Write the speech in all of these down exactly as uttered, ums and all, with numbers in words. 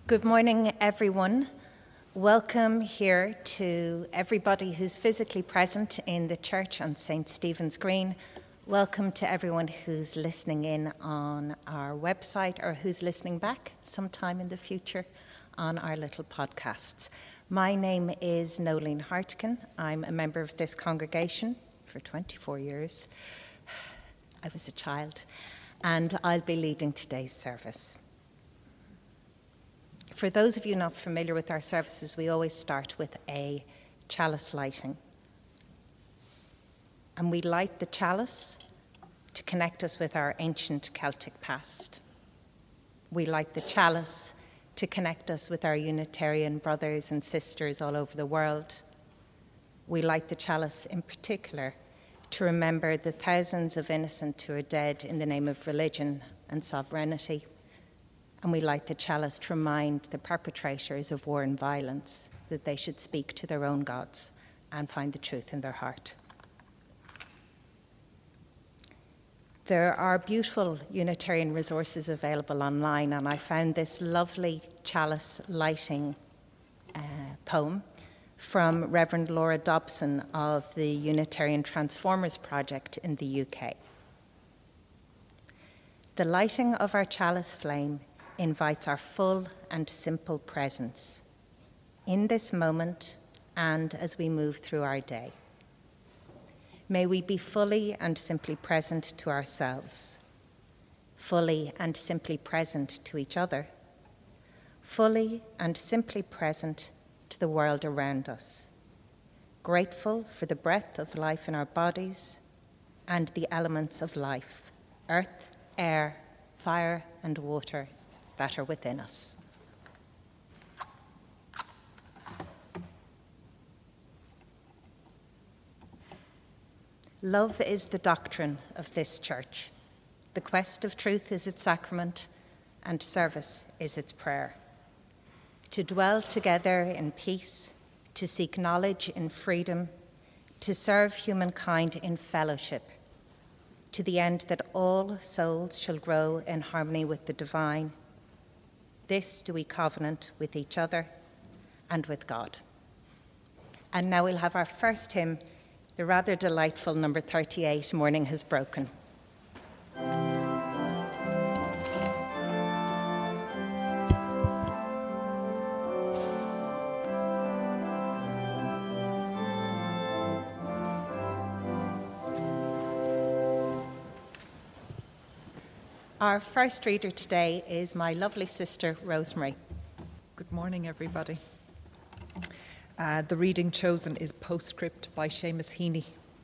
Good morning, everyone. Welcome here to everybody who's physically present in the church on Saint Stephen's Green. Welcome to everyone who's listening in on our website or who's listening back sometime in the future on our little podcasts. My name is Nolene Hartigan. I'm a member of this congregation for twenty-four years. I was a child, and I'll be leading today's service. For those of you not familiar with our services, we always start with a chalice lighting. And we light the chalice to connect us with our ancient Celtic past. We light the chalice to connect us with our Unitarian brothers and sisters all over the world. We light the chalice in particular to remember the thousands of innocent who are dead in the name of religion and sovereignty. And we light the chalice to remind the perpetrators of war and violence that they should speak to their own gods and find the truth in their heart. There are beautiful Unitarian resources available online, and I found this lovely chalice lighting uh, poem from Reverend Laura Dobson of the Unitarian Transformers Project in the U K. The lighting of our chalice flame invites our full and simple presence in this moment and as we move through our day. May we be fully and simply present to ourselves, fully and simply present to each other, fully and simply present to the world around us, grateful for the breath of life in our bodies and the elements of life, earth, air, fire, and water, that are within us. Love is the doctrine of this church. The quest of truth is its sacrament, and service is its prayer. To dwell together in peace, to seek knowledge in freedom, to serve humankind in fellowship, to the end that all souls shall grow in harmony with the divine. This do we covenant with each other and with God. And now we'll have our first hymn, the rather delightful number thirty-eight, Morning Has Broken. Our first reader today is my lovely sister, Rosemary. Good morning, everybody. Uh, the reading chosen is Postscript by Seamus Heaney.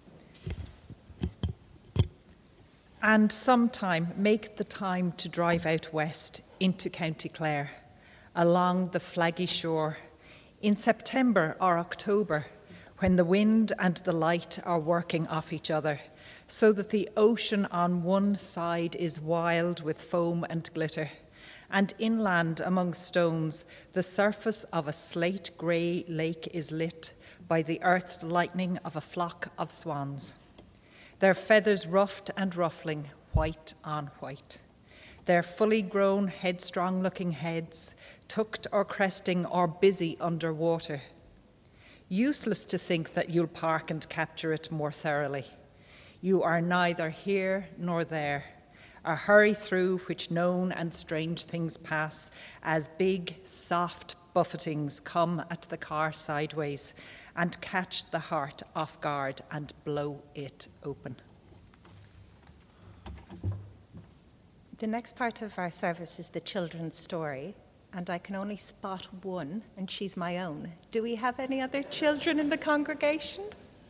And sometime make the time to drive out west into County Clare, along the flaggy shore, in September or October, when the wind and the light are working off each other, so that the ocean on one side is wild with foam and glitter, and inland among stones the surface of a slate-grey lake is lit by the earthed lightning of a flock of swans, their feathers ruffed and ruffling, white on white, their fully grown, headstrong-looking heads tucked or cresting or busy under water. Useless to think that you'll park and capture it more thoroughly. You are neither here nor there, a hurry through which known and strange things pass as big, soft buffetings come at the car sideways and catch the heart off guard and blow it open. The next part of our service is the children's story, and I can only spot one, and she's my own. Do we have any other children in the congregation?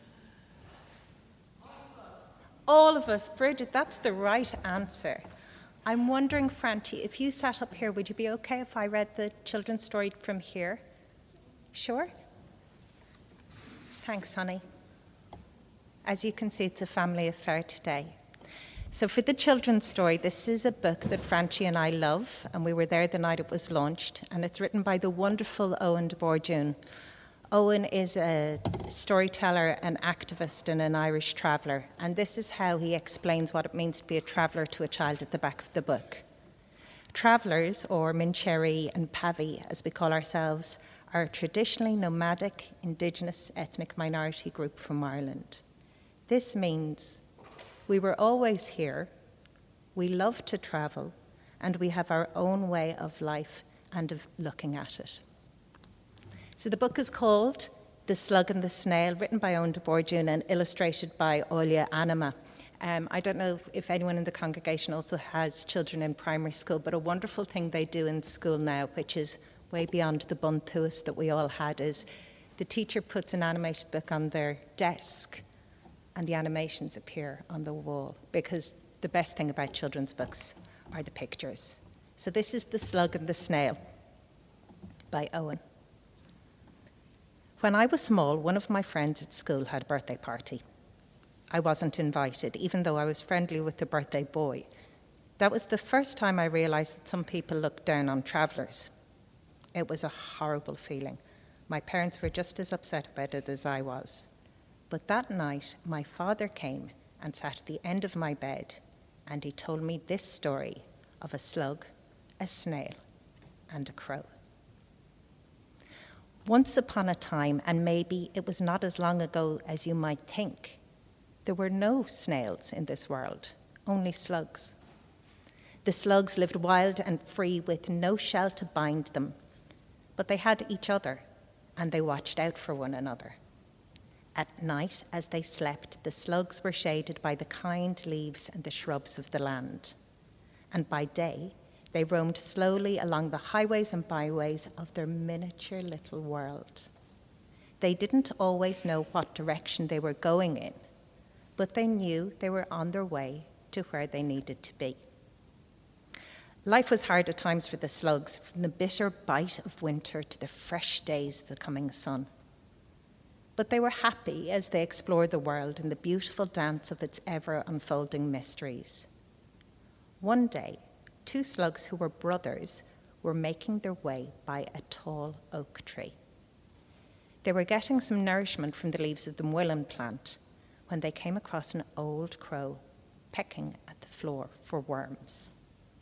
All of us. Bridget, that's the right answer. I'm wondering, Francie, if you sat up here, would you be okay if I read the children's story from here? Sure? Thanks, honey. As you can see, it's a family affair today. So for the children's story, this is a book that Francie and I love, and we were there the night it was launched, and it's written by the wonderful Owen de Bourjun. Owen is a storyteller, an activist, and an Irish traveller, and this is how he explains what it means to be a traveller to a child at the back of the book. Travellers, or Mincheri and Pavi, as we call ourselves, are a traditionally nomadic, indigenous ethnic minority group from Ireland. This means we were always here, we love to travel, and we have our own way of life and of looking at it. So the book is called The Slug and the Snail, written by Owen de Borjun and illustrated by Olia Anima. Um, I don't know if, if anyone in the congregation also has children in primary school, but a wonderful thing they do in school now, which is way beyond the buntuas that we all had, is the teacher puts an animated book on their desk and the animations appear on the wall, because the best thing about children's books are the pictures. So this is The Slug and the Snail by Owen. When I was small, one of my friends at school had a birthday party. I wasn't invited, even though I was friendly with the birthday boy. That was the first time I realised that some people looked down on travellers. It was a horrible feeling. My parents were just as upset about it as I was. But that night, my father came and sat at the end of my bed, and he told me this story of a slug, a snail, and a crow. Once upon a time, and maybe it was not as long ago as you might think, there were no snails in this world, only slugs. The slugs lived wild and free with no shell to bind them, but they had each other and they watched out for one another. At night, as they slept, the slugs were shaded by the kind leaves and the shrubs of the land. And by day, they roamed slowly along the highways and byways of their miniature little world. They didn't always know what direction they were going in, but they knew they were on their way to where they needed to be. Life was hard at times for the slugs, from the bitter bite of winter to the fresh days of the coming sun. But they were happy as they explored the world in the beautiful dance of its ever-unfolding mysteries. One day, two slugs who were brothers were making their way by a tall oak tree. They were getting some nourishment from the leaves of the mullein plant when they came across an old crow pecking at the floor for worms.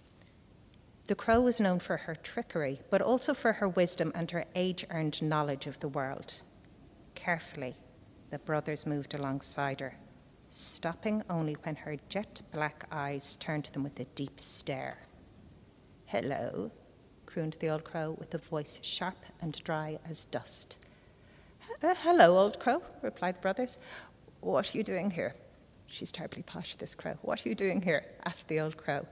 The crow was known for her trickery, but also for her wisdom and her age-earned knowledge of the world. Carefully, the brothers moved alongside her, stopping only when her jet-black eyes turned to them with a deep stare. "Hello," crooned the old crow with a voice sharp and dry as dust. Uh, hello, old crow," replied the brothers. "What are you doing here?" "She's terribly posh, this crow. What are you doing here?" asked the old crow.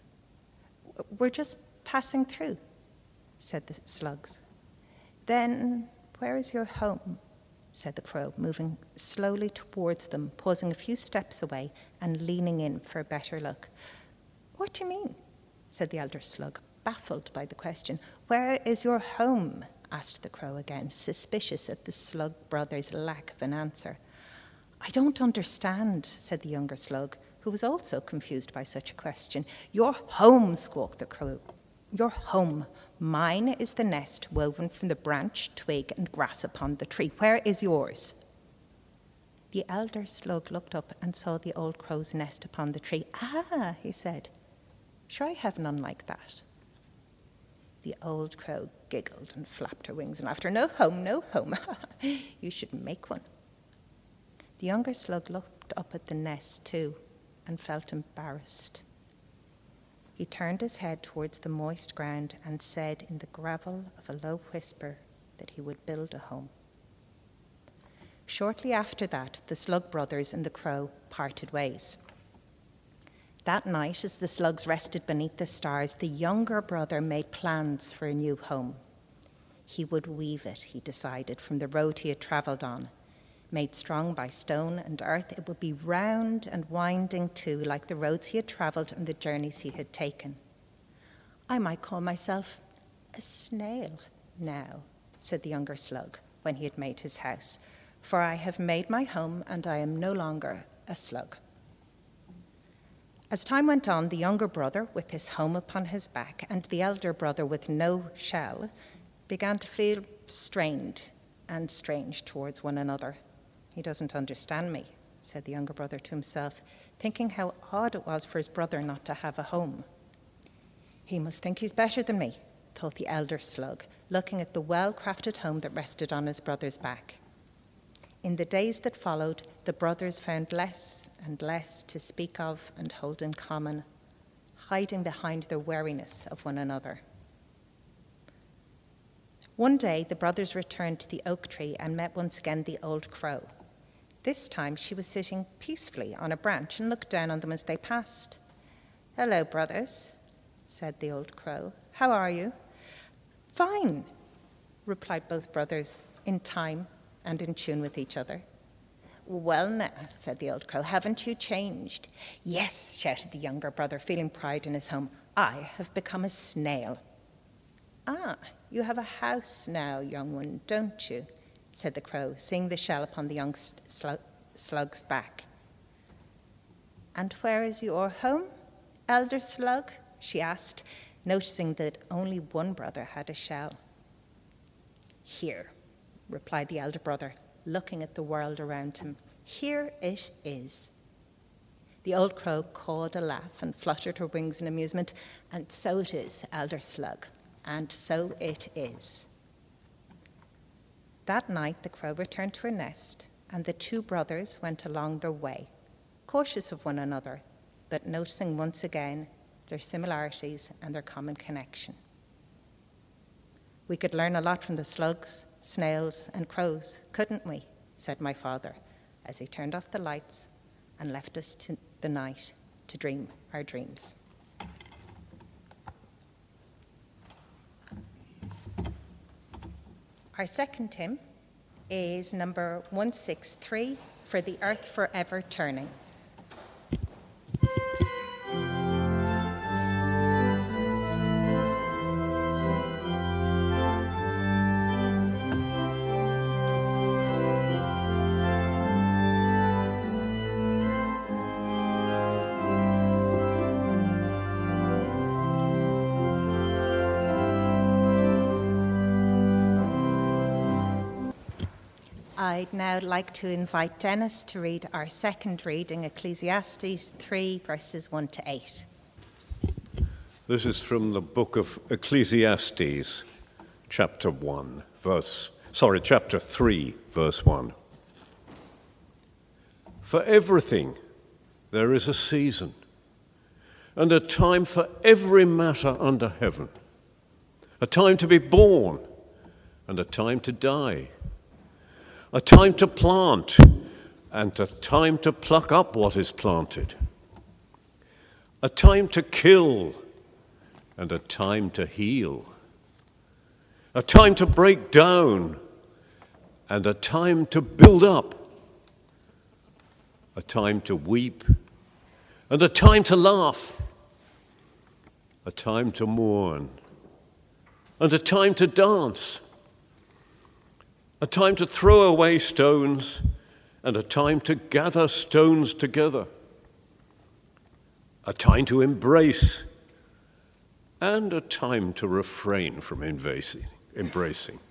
"We're just passing through," said the slugs. "Then where is your home?" said the crow, moving slowly towards them, pausing a few steps away and leaning in for a better look. "What do you mean?" said the elder slug, baffled by the question. "Where is your home?" asked the crow again, suspicious at the slug brothers' lack of an answer. "I don't understand," said the younger slug, who was also confused by such a question. "Your home," squawked the crow. "Your home. Mine is the nest woven from the branch, twig, and grass upon the tree. Where is yours?" The elder slug looked up and saw the old crow's nest upon the tree. "Ah," he said, "sure I have none like that." The old crow giggled and flapped her wings and laughed. "No home, no home. You should make one." The younger slug looked up at the nest too and felt embarrassed. He turned his head towards the moist ground and said in the gravel of a low whisper that he would build a home. Shortly after that, the slug brothers and the crow parted ways. That night, as the slugs rested beneath the stars, the younger brother made plans for a new home. He would weave it, he decided, from the road he had travelled on. Made strong by stone and earth, it would be round and winding too, like the roads he had travelled and the journeys he had taken. "I might call myself a snail now," said the younger slug when he had made his house, "for I have made my home and I am no longer a slug." As time went on, the younger brother, with his home upon his back, and the elder brother with no shell, began to feel strained and strange towards one another. "He doesn't understand me," said the younger brother to himself, thinking how odd it was for his brother not to have a home. He must think he's better than me, thought the elder slug, looking at the well-crafted home that rested on his brother's back. In the days that followed, the brothers found less and less to speak of and hold in common, hiding behind their wariness of one another. One day, the brothers returned to the oak tree and met once again the old crow. This time, she was sitting peacefully on a branch and looked down on them as they passed. "Hello, brothers," said the old crow. "How are you?" "Fine," replied both brothers, in time and in tune with each other. "Well now," said the old crow, "haven't you changed?" "Yes," shouted the younger brother, feeling pride in his home. "I have become a snail." "Ah, you have a house now, young one, don't you?" said the crow, seeing the shell upon the young slug, slug's back. "And where is your home, elder slug?" she asked, noticing that only one brother had a shell. "Here," replied the elder brother, looking at the world around him. "Here it is." The old crow cawed a laugh and fluttered her wings in amusement. "And so it is, elder slug, and so it is." That night the crow returned to her nest, and the two brothers went along their way, cautious of one another, but noticing once again their similarities and their common connection. "We could learn a lot from the slugs, snails, and crows, couldn't we?" said my father, as he turned off the lights and left us to the night to dream our dreams. Our second hymn is number one sixty-three, "For the Earth Forever Turning." I'd now like to invite Dennis to read our second reading, Ecclesiastes three, verses one to eight. This is from the book of Ecclesiastes, chapter one, verse, sorry, chapter three, verse one. For everything there is a season, and a time for every matter under heaven, a time to be born and a time to die, a time to plant and a time to pluck up what is planted, a time to kill and a time to heal, a time to break down and a time to build up, a time to weep and a time to laugh, a time to mourn and a time to dance, a time to throw away stones and a time to gather stones together, a time to embrace and a time to refrain from embracing,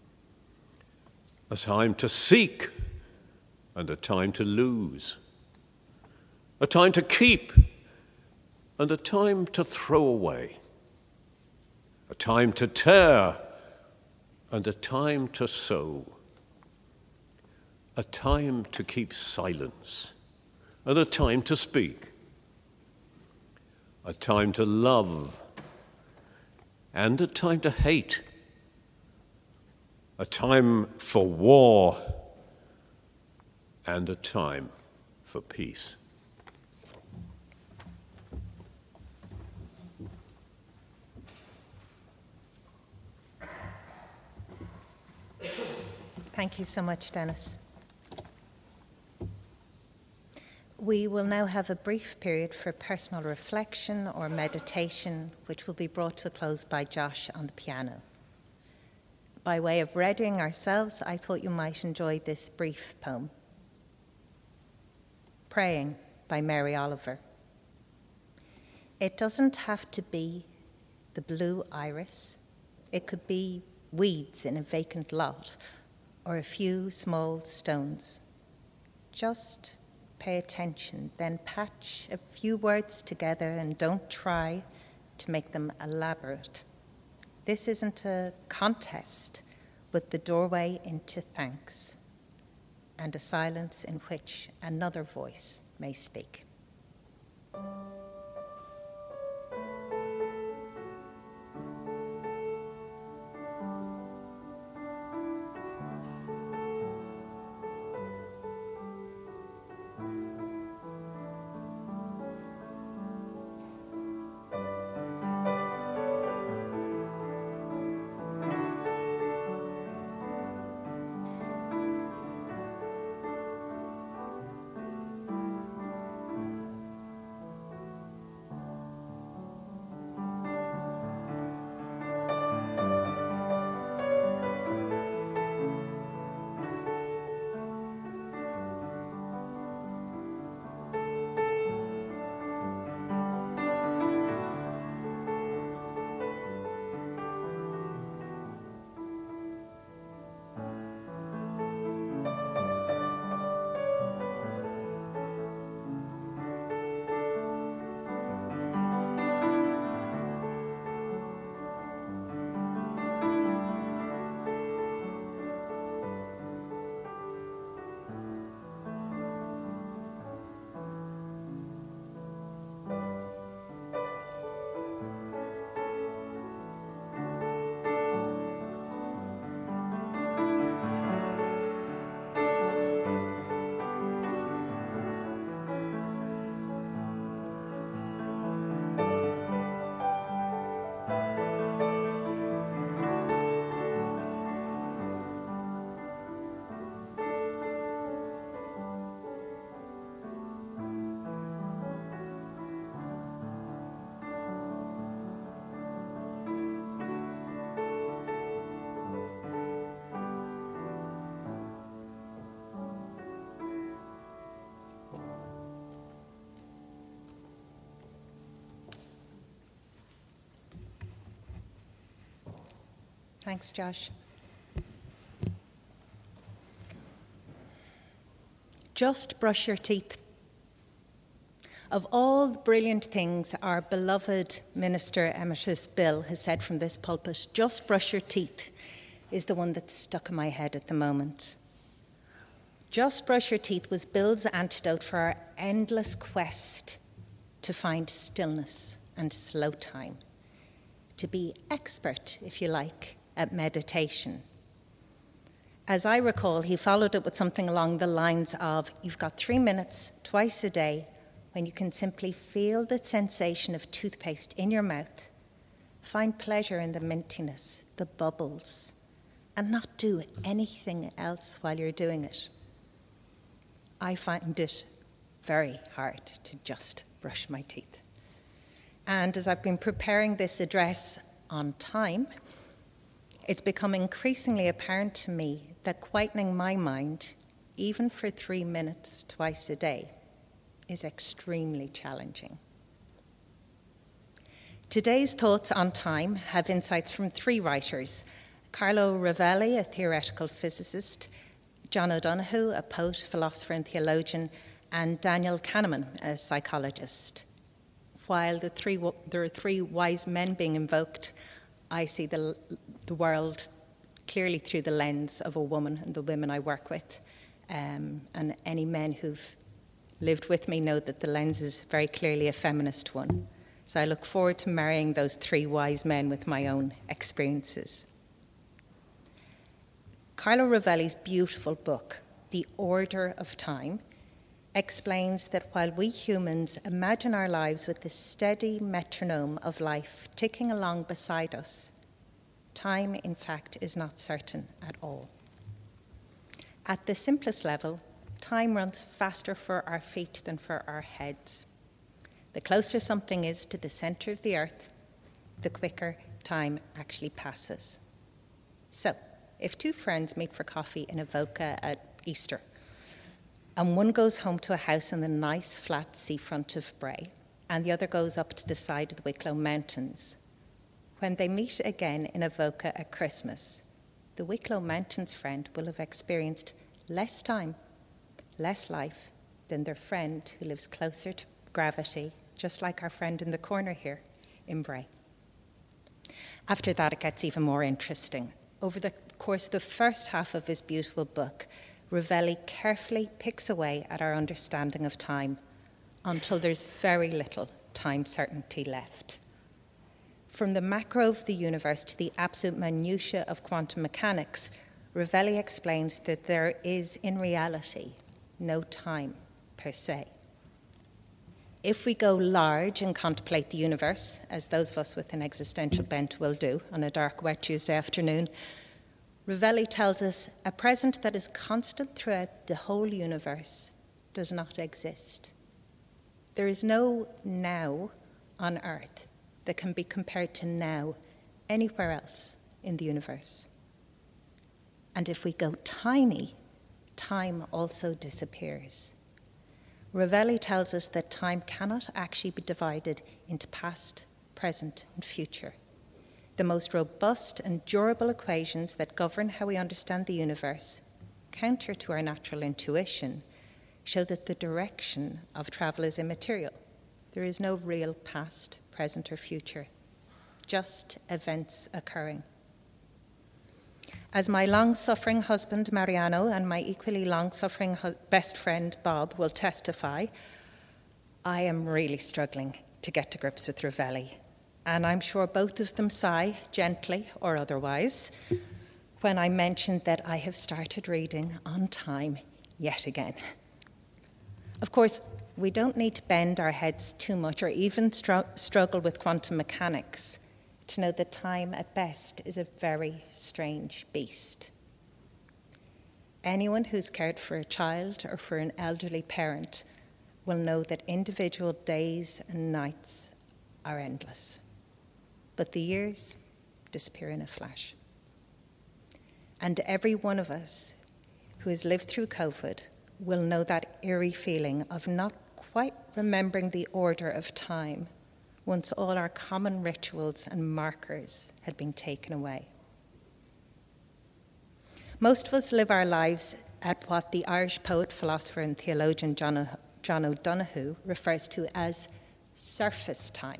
a time to seek and a time to lose, a time to keep and a time to throw away, a time to tear and a time to sow, a time to keep silence and a time to speak, a time to love and a time to hate, a time for war and a time for peace. Thank you so much, Dennis. We will now have a brief period for personal reflection or meditation, which will be brought to a close by Josh on the piano. By way of readying ourselves, I thought you might enjoy this brief poem. Praying by Mary Oliver. It doesn't have to be the blue iris. It could be weeds in a vacant lot, or a few small stones. Just pay attention, then patch a few words together and don't try to make them elaborate. This isn't a contest, but the doorway into thanks and a silence in which another voice may speak. Thanks, Josh. Just brush your teeth. Of all the brilliant things our beloved Minister Emeritus Bill has said from this pulpit, just brush your teeth is the one that's stuck in my head at the moment. Just brush your teeth was Bill's antidote for our endless quest to find stillness and slow time, to be expert, if you like, at meditation. As I recall, he followed it with something along the lines of, you've got three minutes twice a day when you can simply feel the sensation of toothpaste in your mouth, find pleasure in the mintiness, the bubbles, and not do anything else while you're doing it. I find it very hard to just brush my teeth. And as I've been preparing this address on time, it's become increasingly apparent to me that quietening my mind, even for three minutes twice a day, is extremely challenging. Today's thoughts on time have insights from three writers: Carlo Rovelli, a theoretical physicist, John O'Donoghue, a poet, philosopher, and theologian, and Daniel Kahneman, a psychologist. While the three, there are three wise men being invoked, I see the, the world clearly through the lens of a woman and the women I work with. Um, and any men who've lived with me know that the lens is very clearly a feminist one. So I look forward to marrying those three wise men with my own experiences. Carlo Rovelli's beautiful book, The Order of Time, explains that while we humans imagine our lives with the steady metronome of life ticking along beside us, time, in fact, is not certain at all. At the simplest level, time runs faster for our feet than for our heads. The closer something is to the center of the earth, the quicker time actually passes. So, if two friends meet for coffee in Avoca at Easter, and one goes home to a house in the nice flat seafront of Bray, and the other goes up to the side of the Wicklow Mountains, when they meet again in Avoca at Christmas, the Wicklow Mountains friend will have experienced less time, less life than their friend who lives closer to gravity, just like our friend in the corner here, in Bray. After that, it gets even more interesting. Over the course of the first half of his beautiful book, Ravelli carefully picks away at our understanding of time until there's very little time certainty left. From the macro of the universe to the absolute minutiae of quantum mechanics, Ravelli explains that there is, in reality, no time per se. If we go large and contemplate the universe, as those of us with an existential bent will do on a dark, wet Tuesday afternoon, Ravelli tells us a present that is constant throughout the whole universe does not exist. There is no now on Earth that can be compared to now anywhere else in the universe. And if we go tiny, time also disappears. Ravelli tells us that time cannot actually be divided into past, present, and future. The most robust and durable equations that govern how we understand the universe, counter to our natural intuition, show that the direction of travel is immaterial. There is no real past, present, or future, just events occurring. As my long-suffering husband, Mariano, and my equally long-suffering hu- best friend, Bob, will testify, I am really struggling to get to grips with Ravelli. And I'm sure both of them sigh, gently or otherwise, when I mentioned that I have started reading On Time yet again. Of course, we don't need to bend our heads too much or even str- struggle with quantum mechanics to know that time at best is a very strange beast. Anyone who's cared for a child or for an elderly parent will know that individual days and nights are endless, but the years disappear in a flash. And every one of us who has lived through COVID will know that eerie feeling of not quite remembering the order of time once all our common rituals and markers had been taken away. Most of us live our lives at what the Irish poet, philosopher, and theologian John, o- John O'Donoghue refers to as surface time.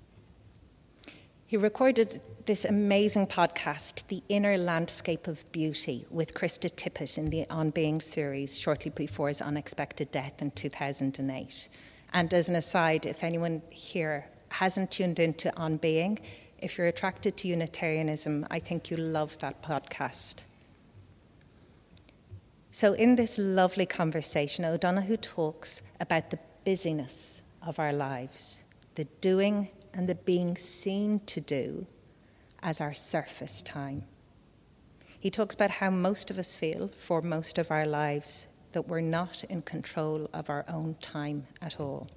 He recorded this amazing podcast, The Inner Landscape of Beauty, with Krista Tippett in the On Being series shortly before his unexpected death in two thousand eight. And as an aside, if anyone here hasn't tuned into On Being, if you're attracted to Unitarianism, I think you'll love that podcast. So in this lovely conversation, O'Donoghue talks about the busyness of our lives, the doing and the being seen to do as our surface time. He talks about how most of us feel for most of our lives that we're not in control of our own time at all.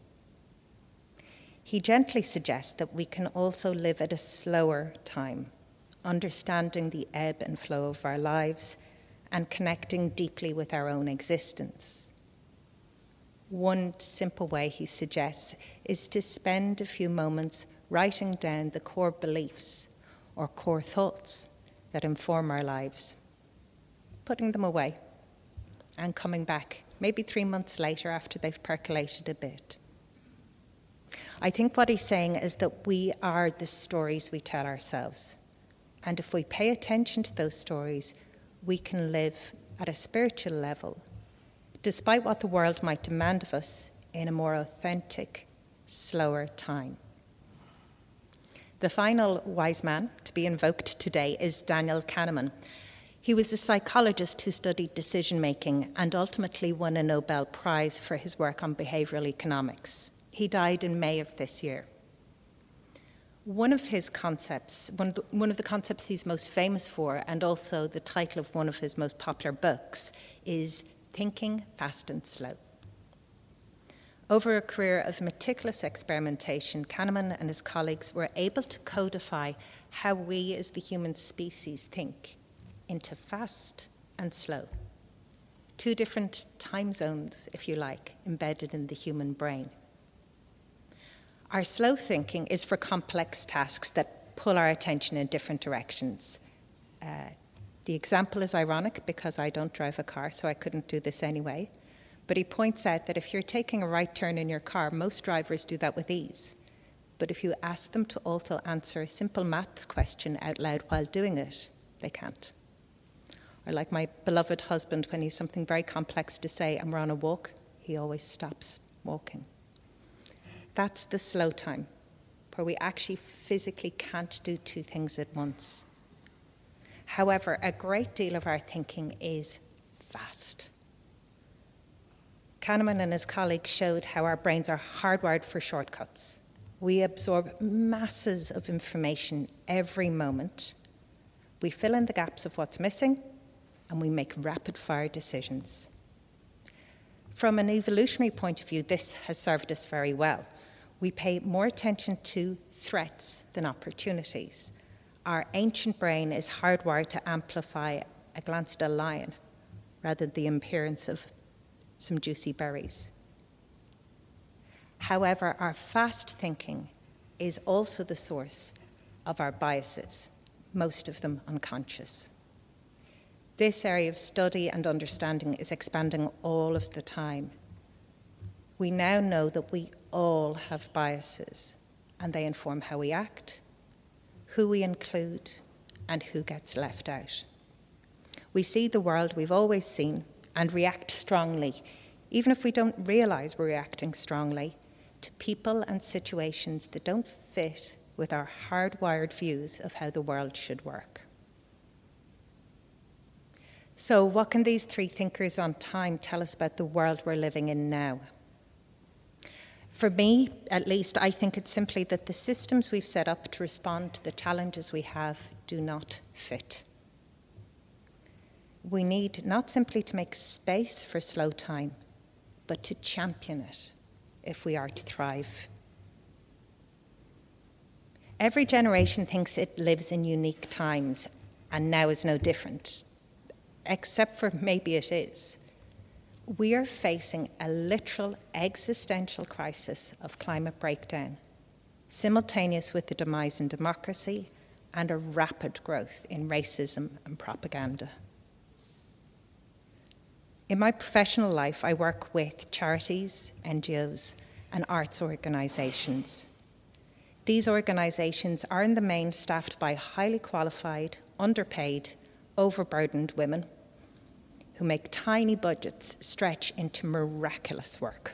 He gently suggests that we can also live at a slower time, understanding the ebb and flow of our lives and connecting deeply with our own existence. One simple way, he suggests, is to spend a few moments writing down the core beliefs or core thoughts that inform our lives, putting them away and coming back, maybe three months later after they've percolated a bit. I think what he's saying is that we are the stories we tell ourselves. And if we pay attention to those stories, we can live at a spiritual level, despite what the world might demand of us, in a more authentic, slower time. The final wise man to be invoked today is Daniel Kahneman. He was a psychologist who studied decision-making and ultimately won a Nobel Prize for his work on behavioral economics. He died in May of this year. One of his concepts, one of, the, one of the concepts he's most famous for, and also the title of one of his most popular books, is Thinking Fast and Slow. Over a career of meticulous experimentation, Kahneman and his colleagues were able to codify how we as the human species think into fast and slow. Two different time zones, if you like, embedded in the human brain. Our slow thinking is for complex tasks that pull our attention in different directions. Uh, the example is ironic because I don't drive a car, so I couldn't do this anyway. But he points out that if you're taking a right turn in your car, most drivers do that with ease. But if you ask them to also answer a simple maths question out loud while doing it, they can't. Or like my beloved husband, when he's something very complex to say and we're on a walk, he always stops walking. That's the slow time, where we actually physically can't do two things at once. However, a great deal of our thinking is fast. Kahneman and his colleagues showed how our brains are hardwired for shortcuts. We absorb masses of information every moment. We fill in the gaps of what's missing, and we make rapid-fire decisions. From an evolutionary point of view, this has served us very well. We pay more attention to threats than opportunities. Our ancient brain is hardwired to amplify a glance at a lion rather than the appearance of some juicy berries. However, our fast thinking is also the source of our biases, most of them unconscious. This area of study and understanding is expanding all of the time. We now know that we all have biases, and they inform how we act, who we include, and who gets left out. We see the world we've always seen and react strongly, even if we don't realize we're reacting strongly, to people and situations that don't fit with our hardwired views of how the world should work. So, what can these three thinkers on time tell us about the world we're living in now? For me, at least, I think it's simply that the systems we've set up to respond to the challenges we have do not fit. We need not simply to make space for slow time, but to champion it if we are to thrive. Every generation thinks it lives in unique times, and now is no different, except for maybe it is. We are facing a literal existential crisis of climate breakdown, simultaneous with the demise in democracy and a rapid growth in racism and propaganda. In my professional life, I work with charities, N G Os, and arts organisations. These organisations are in the main staffed by highly qualified, underpaid, overburdened women who make tiny budgets stretch into miraculous work.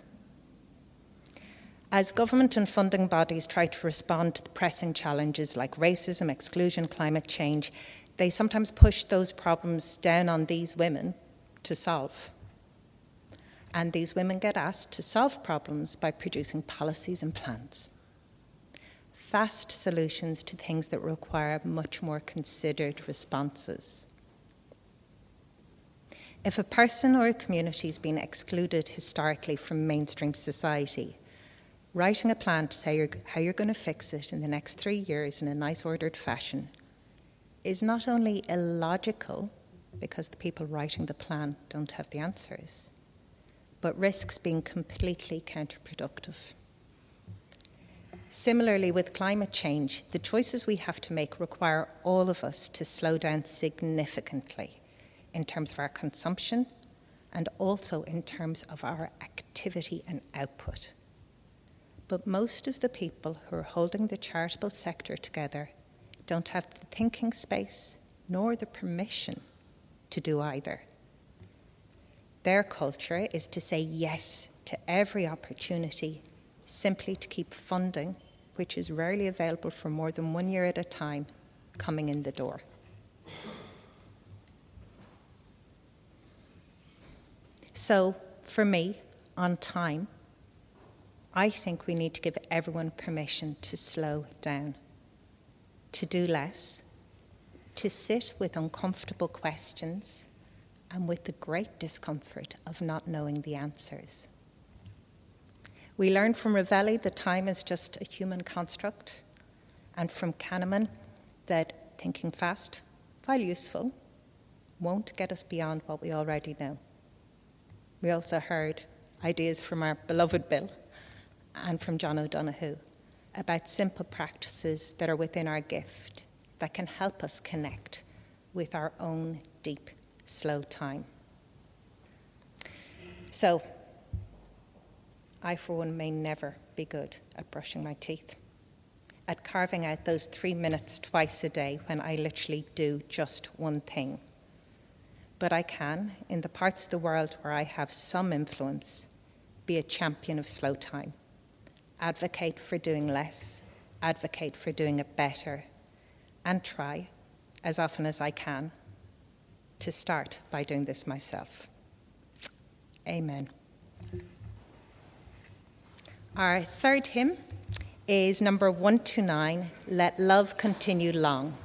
As government and funding bodies try to respond to the pressing challenges like racism, exclusion, climate change, they sometimes push those problems down on these women to solve. And these women get asked to solve problems by producing policies and plans. Fast solutions to things that require much more considered responses. If a person or a community has been excluded historically from mainstream society, writing a plan to say how you're going to fix it in the next three years in a nice ordered fashion is not only illogical, because the people writing the plan don't have the answers, but risks being completely counterproductive. Similarly, with climate change, the choices we have to make require all of us to slow down significantly in terms of our consumption and also in terms of our activity and output. But most of the people who are holding the charitable sector together don't have the thinking space nor the permission to do either. Their culture is to say yes to every opportunity simply to keep funding, which is rarely available for more than one year at a time, coming in the door. So, for me, on time, I think we need to give everyone permission to slow down, to do less, to sit with uncomfortable questions and with the great discomfort of not knowing the answers. We learned from Ravelli that time is just a human construct, and from Kahneman that thinking fast, while useful, won't get us beyond what we already know. We also heard ideas from our beloved Bill and from John O'Donoghue about simple practices that are within our gift that can help us connect with our own deep, slow time. So, I, for one, may never be good at brushing my teeth. at carving out those three minutes twice a day when I literally do just one thing. But I can, in the parts of the world where I have some influence, be a champion of slow time, advocate for doing less, advocate for doing it better, and try, as often as I can, to start by doing this myself. Amen. Our third hymn is number one twenty-nine, Let Love Continue Long.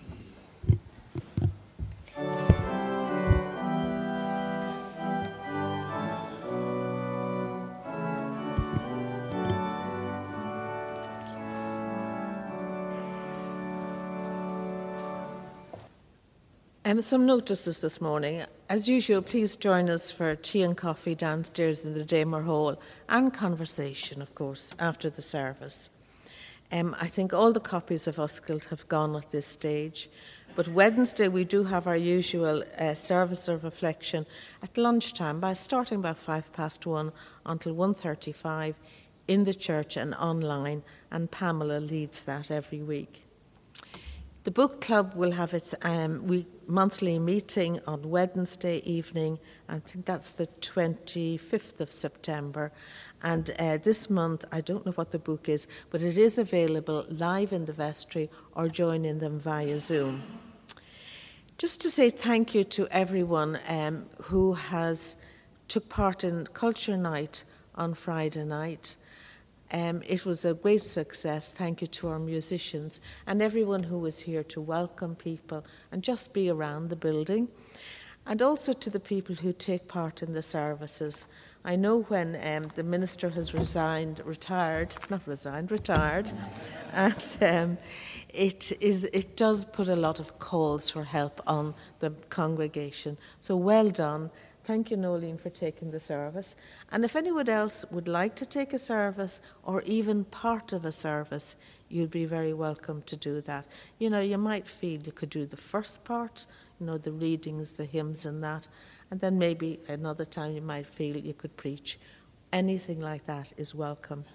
Um, some notices this morning. As usual, please join us for tea and coffee downstairs in the Damer Hall, and conversation, of course, after the service. Um, I think all the copies of Uskeld have gone at this stage, but Wednesday we do have our usual uh, service of reflection at lunchtime, by starting about five past one until one thirty-five in the church and online, and Pamela leads that every week. The book club will have its um, week, monthly meeting on Wednesday evening. I think that's the twenty-fifth of September. And uh, this month, I don't know what the book is, but it is available live in the vestry or joining them via Zoom. Just to say thank you to everyone um, who has took part in Culture Night on Friday night. Um, it was a great success. Thank you to our musicians and everyone who was here to welcome people and just be around the building. And also to the people who take part in the services. I know when um, the minister has resigned, retired, not resigned, retired, and um, it, is, it does put a lot of calls for help on the congregation. So well done. Thank you, Nolene, for taking the service. And if anyone else would like to take a service or even part of a service, you'd be very welcome to do that. You know, you might feel you could do the first part, you know, the readings, the hymns and that, and then maybe another time you might feel you could preach. Anything like that is welcome.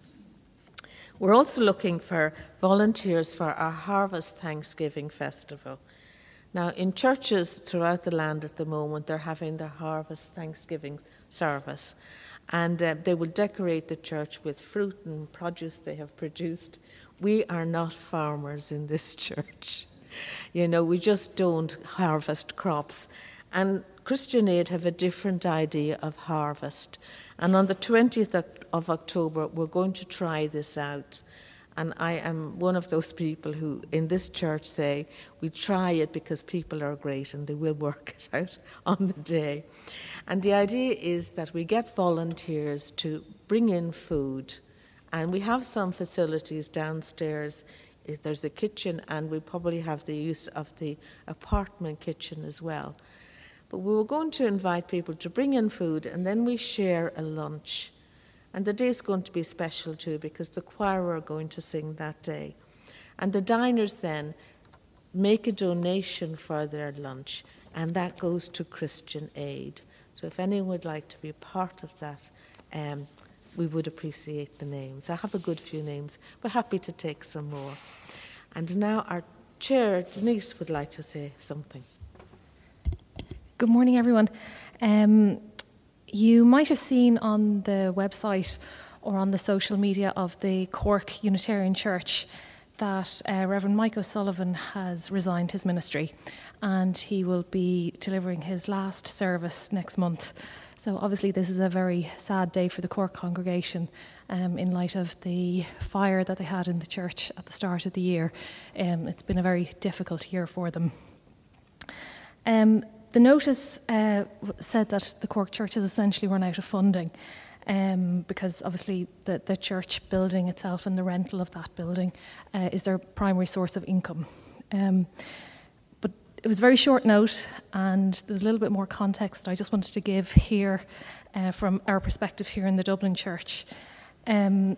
We're also looking for volunteers for our Harvest Thanksgiving Festival. Now, in churches throughout the land at the moment, they're having their Harvest Thanksgiving service. And uh, they will decorate the church with fruit and produce they have produced. We are not farmers in this church. You know, we just don't harvest crops. And Christian Aid have a different idea of harvest. And on the twentieth of October, we're going to try this out. And I am one of those people who, in this church, say, we try it because people are great and they will work it out on the day. And the idea is that we get volunteers to bring in food. And we have some facilities downstairs. There's a kitchen, and we probably have the use of the apartment kitchen as well. But we were going to invite people to bring in food, and then we share a lunch. And the day is going to be special too, because the choir are going to sing that day. And the diners then make a donation for their lunch, and that goes to Christian Aid. So if anyone would like to be a part of that, um, we would appreciate the names. I have a good few names, but happy to take some more. And now our chair, Denise, would like to say something. Good morning, everyone. Um, You might have seen on the website or on the social media of the Cork Unitarian Church that uh, Reverend Mike O'Sullivan has resigned his ministry, and he will be delivering his last service next month. So obviously this is a very sad day for the Cork congregation um, in light of the fire that they had in the church at the start of the year. Um, it's been a very difficult year for them. Um, The notice uh, said that the Cork Church has essentially run out of funding um, because obviously the, the church building itself and the rental of that building uh, is their primary source of income. Um, but it was very short note, and there's a little bit more context that I just wanted to give here uh, from our perspective here in the Dublin Church. Um,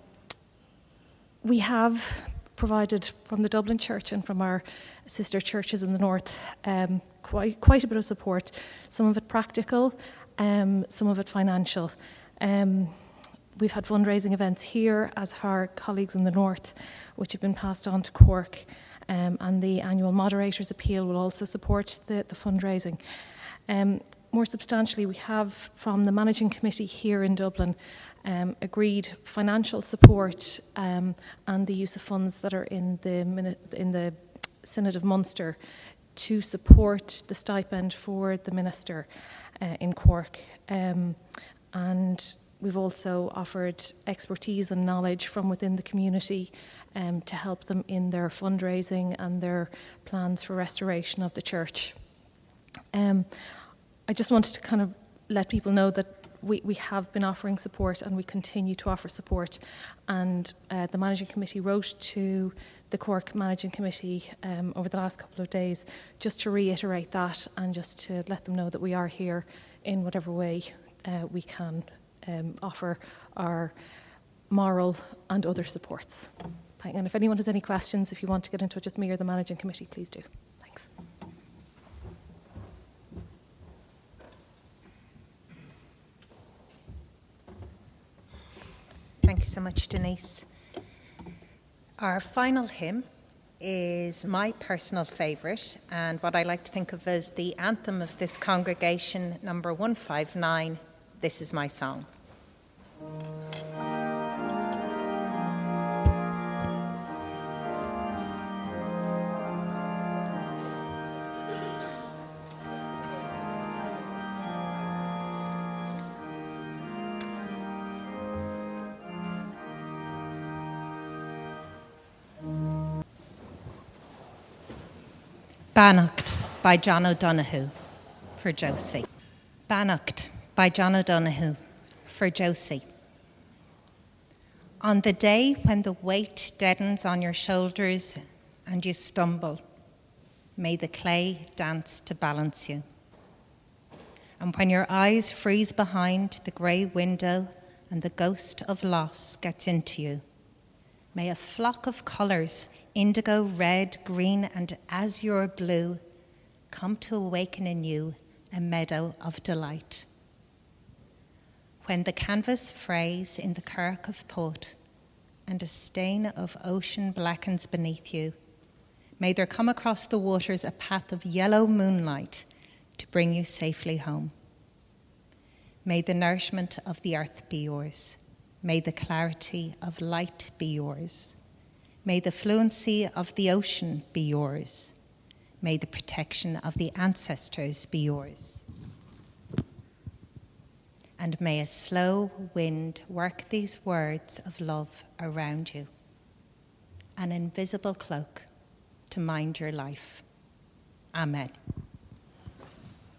we have provided from the Dublin Church and from our sister churches in the north um, quite, quite a bit of support, some of it practical, um, some of it financial. Um, we've had fundraising events here, as have our colleagues in the north, which have been passed on to Cork, um, and the annual Moderator's Appeal will also support the, the fundraising. Um, more substantially, we have, from the Managing Committee here in Dublin, um, agreed financial support um, and the use of funds that are in the, in the Synod of Munster to support the stipend for the minister uh, in Cork. Um, and we've also offered expertise and knowledge from within the community um, to help them in their fundraising and their plans for restoration of the church. Um, I just wanted to kind of let people know that we, we have been offering support and we continue to offer support. And uh, the Managing Committee wrote to the Cork Managing Committee um, over the last couple of days just to reiterate that and just to let them know that we are here in whatever way uh, we can um, offer our moral and other supports. And if anyone has any questions, if you want to get in touch with me or the Managing Committee, please do. Thanks. Thank you so much, Denise. Our final hymn is my personal favourite and what I like to think of as the anthem of this congregation, number one five nine, This Is My Song. Bannocked by John O'Donoghue for Josie. Bannocked by John O'Donoghue for Josie. On the day when the weight deadens on your shoulders and you stumble, may the clay dance to balance you. And when your eyes freeze behind the grey window and the ghost of loss gets into you, may a flock of colours, indigo, red, green, and azure blue, come to awaken in you a meadow of delight. When the canvas frays in the kirk of thought and a stain of ocean blackens beneath you, may there come across the waters a path of yellow moonlight to bring you safely home. May the nourishment of the earth be yours. May the clarity of light be yours. May the fluency of the ocean be yours. May the protection of the ancestors be yours. And may a slow wind work these words of love around you, an invisible cloak to mind your life. Amen.